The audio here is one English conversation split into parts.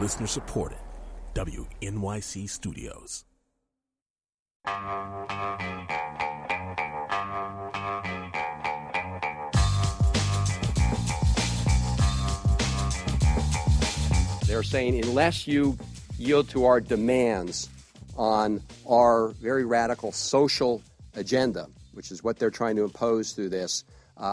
Listener supported. WNYC Studios. They're saying unless you yield to our demands on our very radical social agenda, which is what they're trying to impose through this,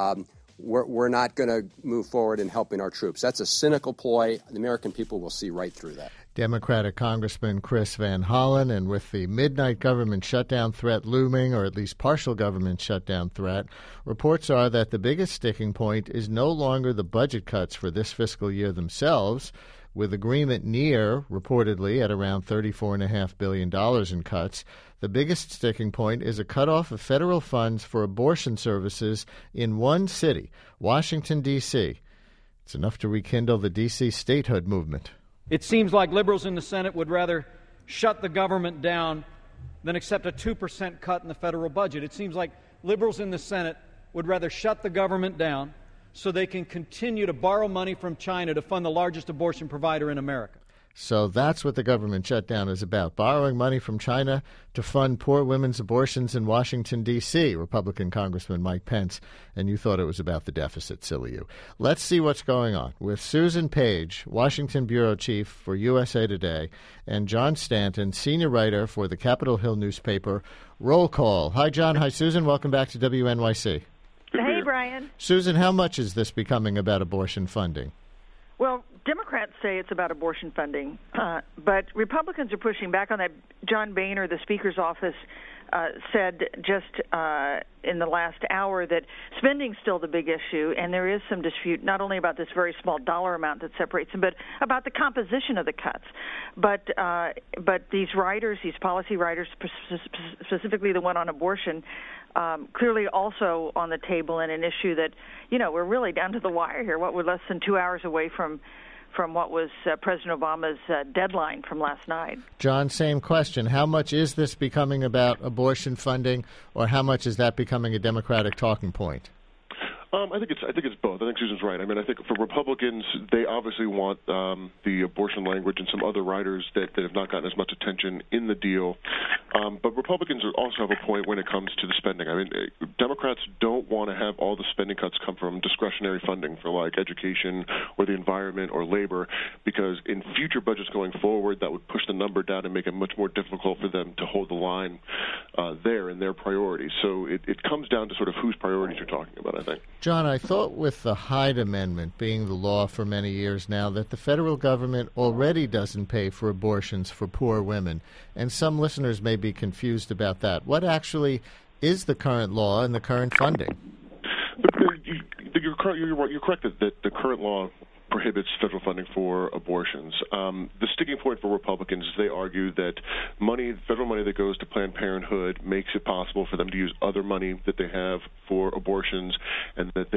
we're not going to move forward in helping our troops. That's a cynical ploy. The American people will see right through that. Democratic Congressman Chris Van Hollen, and with the midnight government shutdown threat looming, or at least partial government shutdown threat, reports are that the biggest sticking point is no longer the budget cuts for this fiscal year themselves, with agreement near, reportedly, at around $34.5 billion in cuts. The biggest sticking point is a cutoff of federal funds for abortion services in one city, Washington, D.C. It's enough to rekindle the D.C. statehood movement. It seems like liberals in the Senate would rather shut the government down than accept a 2% cut in the federal budget. It seems like liberals in the Senate would rather shut the government down so they can continue to borrow money from China to fund the largest abortion provider in America. So that's what the government shutdown is about, borrowing money from China to fund poor women's abortions in Washington, D.C., Republican Congressman Mike Pence. And you thought it was about the deficit, silly you. Let's see what's going on with Susan Page, Washington bureau chief for USA Today, and John Stanton, senior writer for the Capitol Hill newspaper. Roll call. Hi, John. Hi, Susan. Welcome back to WNYC. Hey, Brian. Susan, how much is this becoming about abortion funding? Well, Democrats say it's about abortion funding, but Republicans are pushing back on that. John Boehner, the Speaker's office, said just in the last hour that spending's still the big issue, and there is some dispute not only about this very small dollar amount that separates them, but about the composition of the cuts. But these writers, these policy writers, specifically the one on abortion, clearly also on the table, and an issue that, we're really down to the wire here. We're less than 2 hours away from what was President Obama's deadline from last night. John, same question. How much is this becoming about abortion funding, or how much is that becoming a Democratic talking point? I think it's both. I think Susan's right. I mean, I think for Republicans, they obviously want the abortion language and some other riders that have not gotten as much attention in the deal. But Republicans also have a point when it comes to the spending. I mean, Democrats don't want to have all the spending cuts come from discretionary funding for like education or the environment or labor, because in future budgets going forward, that would push the number down and make it much more difficult for them to hold the line there in their priorities. So it comes down to sort of whose priorities you're talking about, I think. John, I thought with the Hyde Amendment being the law for many years now that the federal government already doesn't pay for abortions for poor women, and some listeners may be confused about that. What actually is the current law and the current funding? You're correct that the current law prohibits federal funding for abortions. The sticking point for Republicans is they argue that federal money that goes to Planned Parenthood makes it possible for them to use other money that they have for abortions, and that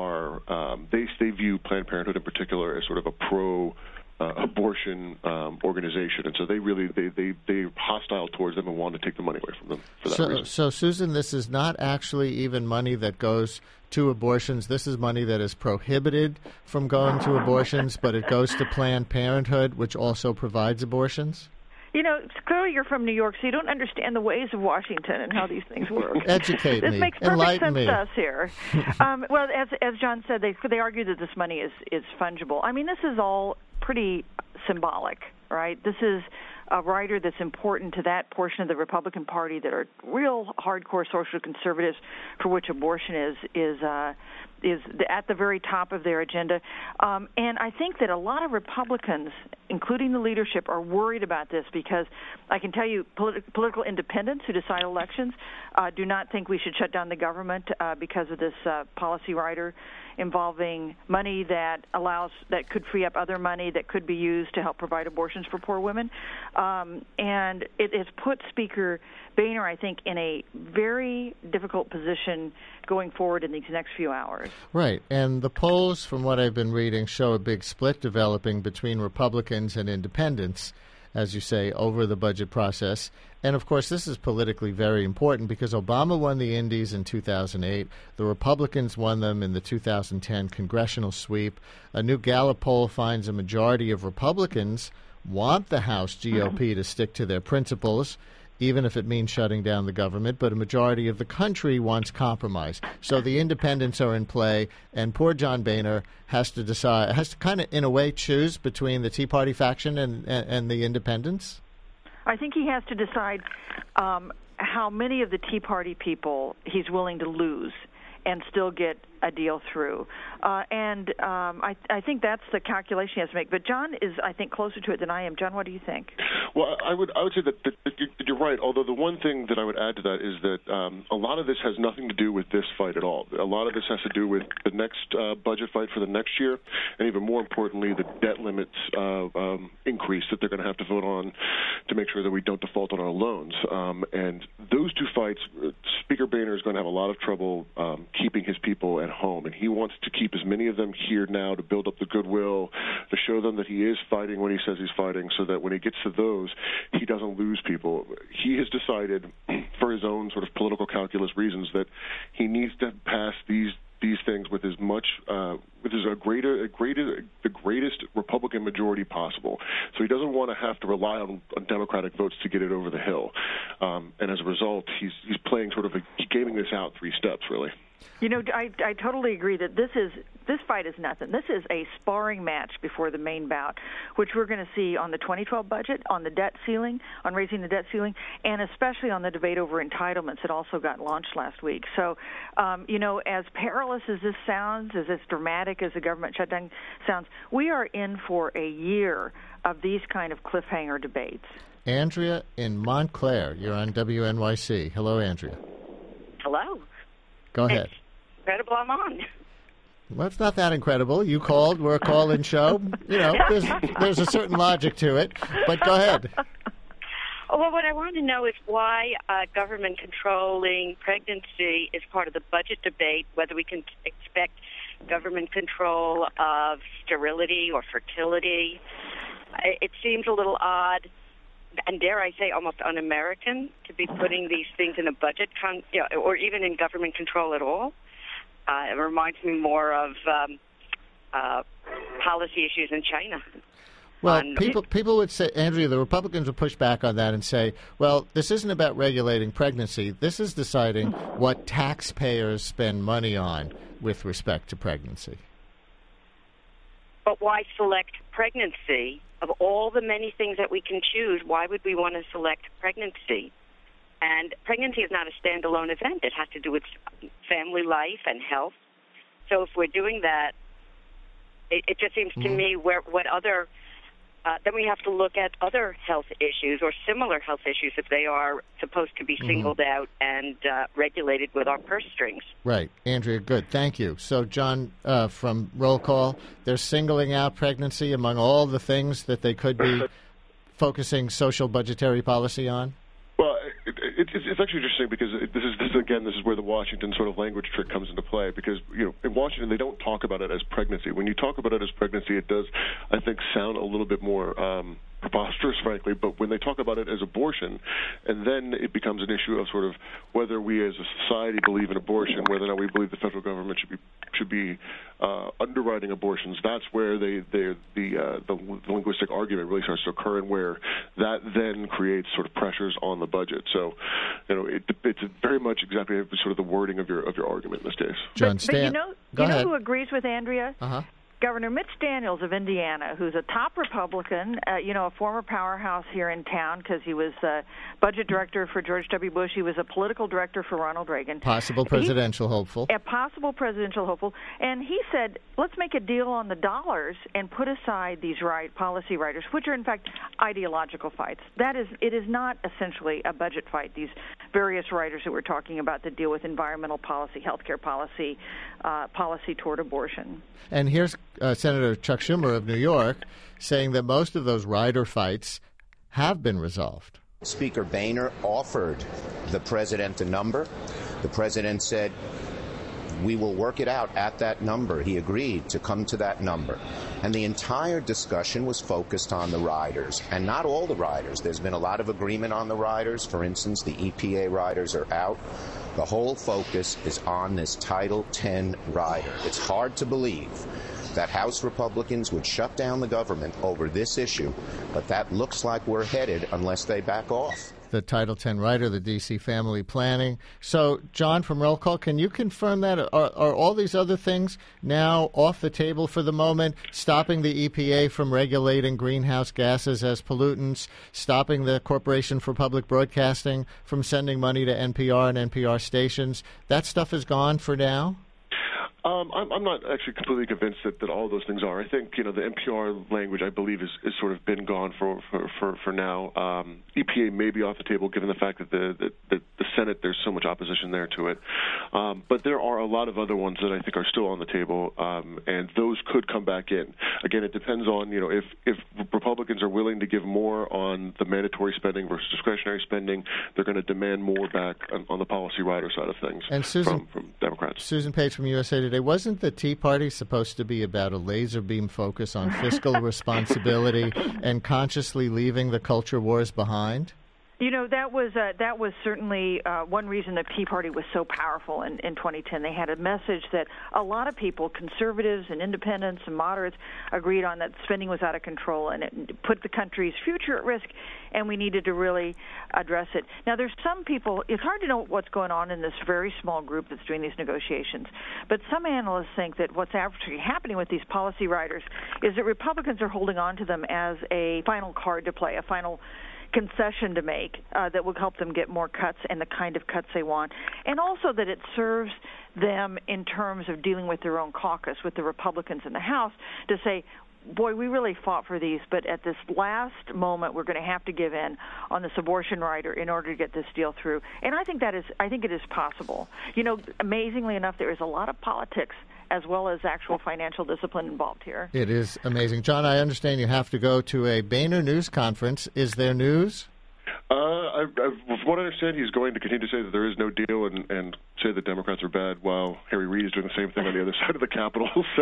they view Planned Parenthood in particular as sort of a pro-abortion organization, and so they're hostile towards them and want to take the money away from them for that reason. So, Susan, this is not actually even money that goes to abortions. This is money that is prohibited from going to abortions, but it goes to Planned Parenthood, which also provides abortions? Clearly you're from New York, so you don't understand the ways of Washington and how these things work. Educate me. This makes perfect Enlighten sense me. to us here. Well, as John said, they argue that this money is fungible. I mean, this is all pretty symbolic, right? This is a rider that's important to that portion of the Republican Party that are real hardcore social conservatives, for which abortion is at the very top of their agenda. And I think that a lot of Republicans, including the leadership, are worried about this because I can tell you political independents who decide elections do not think we should shut down the government because of this policy rider involving money that could free up other money that could be used to help provide abortions for poor women. And it has put Speaker Boehner, I think, in a very difficult position going forward in these next few hours. Right. And the polls, from what I've been reading, show a big split developing between Republicans and independents. as you say, over the budget process. And, of course, this is politically very important because Obama won the Indies in 2008. The Republicans won them in the 2010 congressional sweep. A new Gallup poll finds a majority of Republicans want the House GOP to stick to their principles, even if it means shutting down the government, but a majority of the country wants compromise. So the independents are in play, and poor John Boehner has to kind of, in a way, choose between the Tea Party faction and the independents? I think he has to decide how many of the Tea Party people he's willing to lose and still get a deal through. I think that's the calculation he has to make. But John is, I think, closer to it than I am. John, what do you think? Well, I would say that you're right, although the one thing that I would add to that is that a lot of this has nothing to do with this fight at all. A lot of this has to do with the next budget fight for the next year, and even more importantly, the debt limits increase that they're going to have to vote on to make sure that we don't default on our loans. And those two fights, Speaker Boehner is going to have a lot of trouble keeping his people at home, and he wants to keep as many of them here now to build up the goodwill, to show them that he is fighting when he says he's fighting, so that when he gets to those, he doesn't lose people. He has decided, for his own sort of political calculus reasons, that he needs to pass these things with as much, with the greatest Republican majority possible. So he doesn't want to have to rely on Democratic votes to get it over the hill. And as a result, he's playing sort of he's gaming this out 3 steps, really. You know, I totally agree that this fight is nothing. This is a sparring match before the main bout, which we're going to see on the 2012 budget, on the debt ceiling, on raising the debt ceiling, and especially on the debate over entitlements that also got launched last week. So, as perilous as this sounds, as dramatic as the government shutdown sounds, we are in for a year of these kind of cliffhanger debates. Andrea in Montclair, you're on WNYC. Hello, Andrea. Hello. Go ahead. It's incredible I'm on. Well, it's not that incredible. You called. We're a call-in show. There's a certain logic to it. But go ahead. Well, what I want to know is why government controlling pregnancy is part of the budget debate, whether we can expect government control of sterility or fertility. It seems a little odd, and dare I say almost un-American, to be putting these things in a budget, or even in government control at all. It reminds me more of policy issues in China. Well, people would say, Andrea, the Republicans would push back on that and say, well, this isn't about regulating pregnancy. This is deciding what taxpayers spend money on with respect to pregnancy. But why select pregnancy? Of all the many things that we can choose, why would we want to select pregnancy? And pregnancy is not a standalone event. It has to do with family life and health. So if we're doing that, it just seems to me then we have to look at other health issues or similar health issues if they are supposed to be singled out and regulated with our purse strings. Right. Andrea, good. Thank you. So, John, from Roll Call, they're singling out pregnancy among all the things that they could be focusing social budgetary policy on? Well, it's actually interesting because this is where the Washington sort of language trick comes into play, because in Washington they don't talk about it as pregnancy. When you talk about it as pregnancy, it does, I think, sound a little bit more preposterous, frankly, but when they talk about it as abortion, and then it becomes an issue of sort of whether we as a society believe in abortion, whether or not we believe the federal government should be underwriting abortions, that's where the linguistic argument really starts to occur, and where that then creates sort of pressures on the budget. So, it's very much exactly sort of the wording of your argument in this case. John But Stan, you know who agrees with Andrea? Uh-huh. Governor Mitch Daniels of Indiana, who's a top Republican, a former powerhouse here in town because he was budget director for George W. Bush. He was a political director for Ronald Reagan. Possible presidential hopeful. A possible presidential hopeful. And he said, let's make a deal on the dollars and put aside these policy writers, which are, in fact, ideological fights. It is not essentially a budget fight, these various writers that we're talking about that deal with environmental policy, healthcare policy, policy toward abortion. And here's Senator Chuck Schumer of New York saying that most of those rider fights have been resolved. Speaker Boehner offered the president a number. The president said, we will work it out at that number. He agreed to come to that number. And the entire discussion was focused on the riders, and not all the riders. There's been a lot of agreement on the riders. For instance, the EPA riders are out. The whole focus is on this Title X rider. It's hard to believe that House Republicans would shut down the government over this issue, but that looks like we're headed unless they back off. The Title X rider, the D.C. family planning. So, John from Roll Call, can you confirm that? Are all these other things now off the table for the moment? Stopping the EPA from regulating greenhouse gases as pollutants, stopping the Corporation for Public Broadcasting from sending money to NPR and NPR stations. That stuff is gone for now? I'm not actually completely convinced that all of those things are. I think, the NPR language, I believe, is sort of been gone for now. EPA may be off the table given the fact that the Senate, there's so much opposition there to it. But there are a lot of other ones that I think are still on the table, and those could come back in. Again, it depends on, if Republicans are willing to give more on the mandatory spending versus discretionary spending, they're going to demand more back on the policy rider side of things and from Democrats. Susan Page from USA Today, wasn't the Tea Party supposed to be about a laser beam focus on fiscal responsibility and consciously leaving the culture wars behind? That was certainly one reason the Tea Party was so powerful in 2010. They had a message that a lot of people, conservatives and independents and moderates, agreed on, that spending was out of control and it put the country's future at risk, and we needed to really address it. Now, there's some people, it's hard to know what's going on in this very small group that's doing these negotiations, but some analysts think that what's actually happening with these policy riders is that Republicans are holding on to them as a final card to play, a final concession to make that will help them get more cuts and the kind of cuts they want, and also that it serves them in terms of dealing with their own caucus, with the Republicans in the House, to say, boy, we really fought for these, but at this last moment we're going to have to give in on this abortion rider in order to get this deal through. And I think it is possible. Amazingly enough, there is a lot of politics as well as actual financial discipline involved here. It is amazing. John, I understand you have to go to a Boehner News conference. Is there news? From what I understand, he's going to continue to say that there is no deal and say that Democrats are bad, while Harry Reid is doing the same thing on the other side of the Capitol. So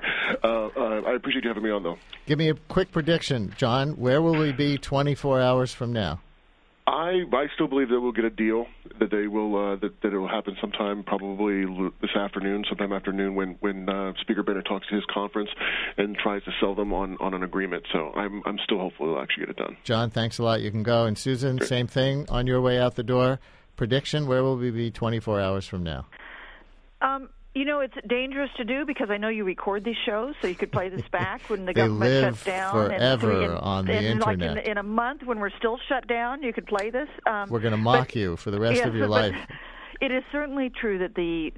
I appreciate you having me on, though. Give me a quick prediction, John. Where will we be 24 hours from now? I still believe that we'll get a deal, that they will that it will happen sometime, probably this afternoon, sometime afternoon when Speaker Boehner talks to his conference and tries to sell them on an agreement. So I'm still hopeful they'll actually get it done. John, thanks a lot. You can go. And Susan, great. Same thing on your way out the door. Prediction, where will we be 24 hours from now? It's dangerous to do because I know you record these shows, so you could play this back when the government shuts down. Forever on the internet. Like in a month when we're still shut down, you could play this. We're going to mock you for the rest of your life. It is certainly true that the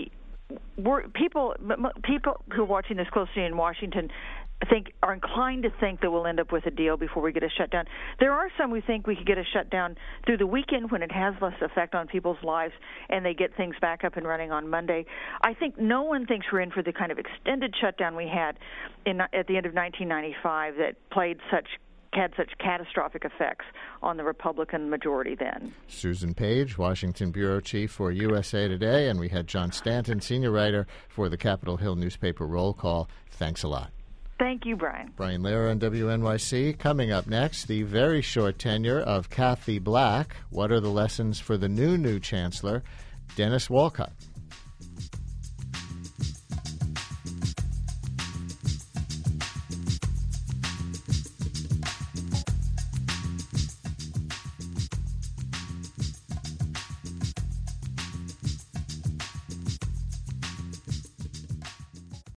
people who are watching this closely in Washington are inclined to think that we'll end up with a deal before we get a shutdown. There are some who think we could get a shutdown through the weekend when it has less effect on people's lives and they get things back up and running on Monday. I think no one thinks we're in for the kind of extended shutdown we had at the end of 1995 that had such catastrophic effects on the Republican majority then. Susan Page, Washington bureau chief for USA Today, and we had John Stanton, senior writer for the Capitol Hill newspaper Roll Call. Thanks a lot. Thank you, Brian. Brian Lehrer on WNYC. Coming up next, the very short tenure of Kathy Black. What are the lessons for the new chancellor, Dennis Walcott?